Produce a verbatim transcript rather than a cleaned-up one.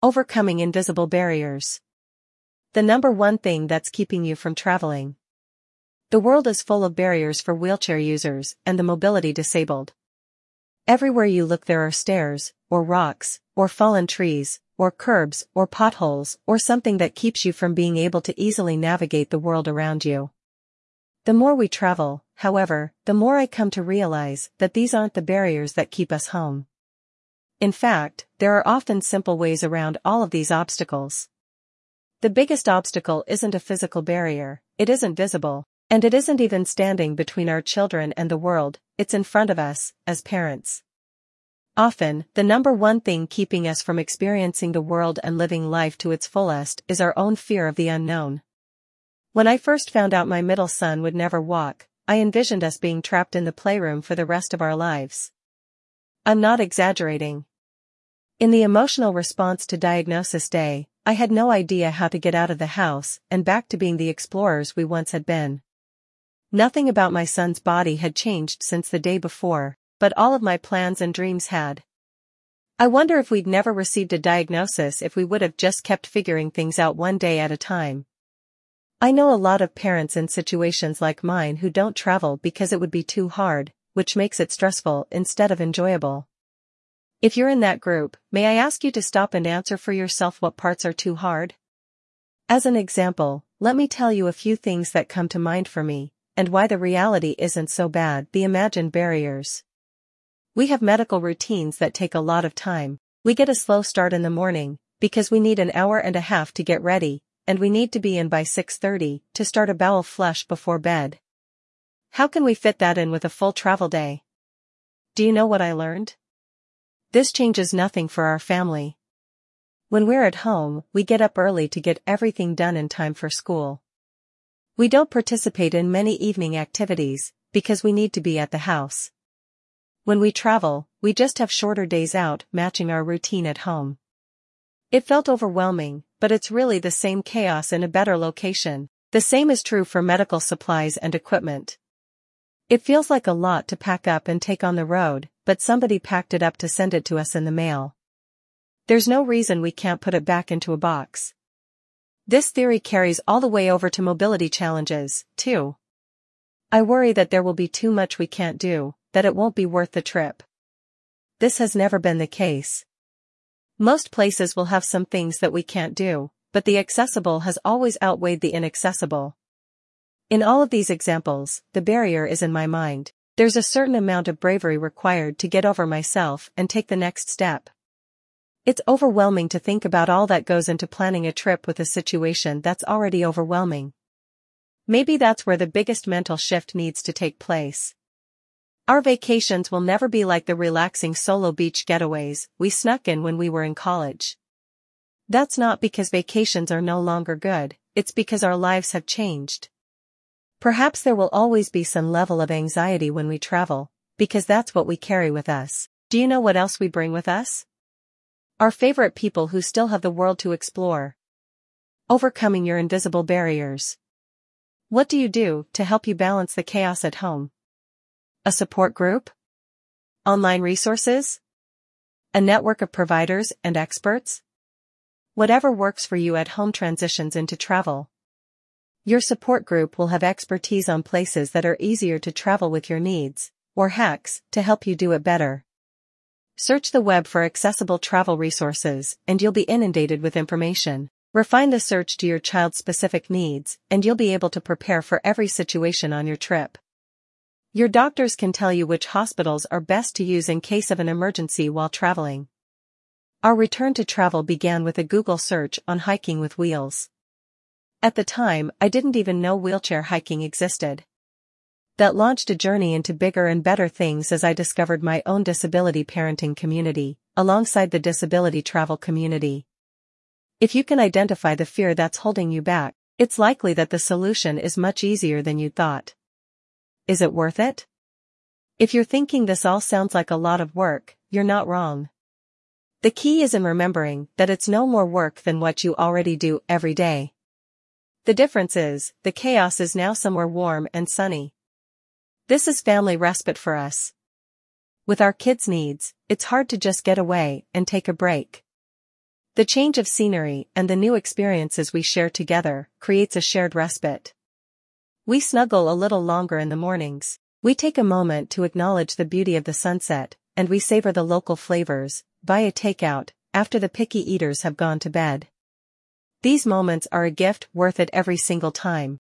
Overcoming invisible barriers. The number one thing that's keeping you from traveling. The world is full of barriers for wheelchair users and the mobility disabled. Everywhere you look there are stairs, or rocks, or fallen trees, or curbs, or potholes, or something that keeps you from being able to easily navigate the world around you. The more we travel, however, the more I come to realize that these aren't the barriers that keep us home. In fact, there are often simple ways around all of these obstacles. The biggest obstacle isn't a physical barrier, it isn't visible, and it isn't even standing between our children and the world, it's in front of us, as parents. Often, the number one thing keeping us from experiencing the world and living life to its fullest is our own fear of the unknown. When I first found out my middle son would never walk, I envisioned us being trapped in the playroom for the rest of our lives. I'm not exaggerating. In the emotional response to diagnosis day, I had no idea how to get out of the house and back to being the explorers we once had been. Nothing about my son's body had changed since the day before, but all of my plans and dreams had. I wonder if we'd never received a diagnosis if we would have just kept figuring things out one day at a time. I know a lot of parents in situations like mine who don't travel because it would be too hard, which makes it stressful instead of enjoyable. If you're in that group, may I ask you to stop and answer for yourself what parts are too hard? As an example, let me tell you a few things that come to mind for me, and why the reality isn't so bad. The imagined barriers. We have medical routines that take a lot of time. We get a slow start in the morning, because we need an hour and a half to get ready, and we need to be in by six thirty to start a bowel flush before bed. How can we fit that in with a full travel day? Do you know what I learned? This changes nothing for our family. When we're at home, we get up early to get everything done in time for school. We don't participate in many evening activities, because we need to be at the house. When we travel, we just have shorter days out, matching our routine at home. It felt overwhelming, but it's really the same chaos in a better location. The same is true for medical supplies and equipment. It feels like a lot to pack up and take on the road, but somebody packed it up to send it to us in the mail. There's no reason we can't put it back into a box. This theory carries all the way over to mobility challenges, too. I worry that there will be too much we can't do, that it won't be worth the trip. This has never been the case. Most places will have some things that we can't do, but the accessible has always outweighed the inaccessible. In all of these examples, the barrier is in my mind. There's a certain amount of bravery required to get over myself and take the next step. It's overwhelming to think about all that goes into planning a trip with a situation that's already overwhelming. Maybe that's where the biggest mental shift needs to take place. Our vacations will never be like the relaxing solo beach getaways we snuck in when we were in college. That's not because vacations are no longer good, it's because our lives have changed. Perhaps there will always be some level of anxiety when we travel, because that's what we carry with us. Do you know what else we bring with us? Our favorite people who still have the world to explore. Overcoming your invisible barriers. What do you do to help you balance the chaos at home? A support group? Online resources? A network of providers and experts? Whatever works for you at home transitions into travel. Your support group will have expertise on places that are easier to travel with your needs, or hacks to help you do it better. Search the web for accessible travel resources, and you'll be inundated with information. Refine the search to your child's specific needs, and you'll be able to prepare for every situation on your trip. Your doctors can tell you which hospitals are best to use in case of an emergency while traveling. Our return to travel began with a Google search on hiking with wheels. At the time, I didn't even know wheelchair hiking existed. That launched a journey into bigger and better things as I discovered my own disability parenting community, alongside the disability travel community. If you can identify the fear that's holding you back, it's likely that the solution is much easier than you thought. Is it worth it? If you're thinking this all sounds like a lot of work, you're not wrong. The key is in remembering that it's no more work than what you already do every day. The difference is, the chaos is now somewhere warm and sunny. This is family respite for us. With our kids' needs, it's hard to just get away and take a break. The change of scenery and the new experiences we share together creates a shared respite. We snuggle a little longer in the mornings. We take a moment to acknowledge the beauty of the sunset, and we savor the local flavors, via takeout, after the picky eaters have gone to bed. These moments are a gift worth it every single time.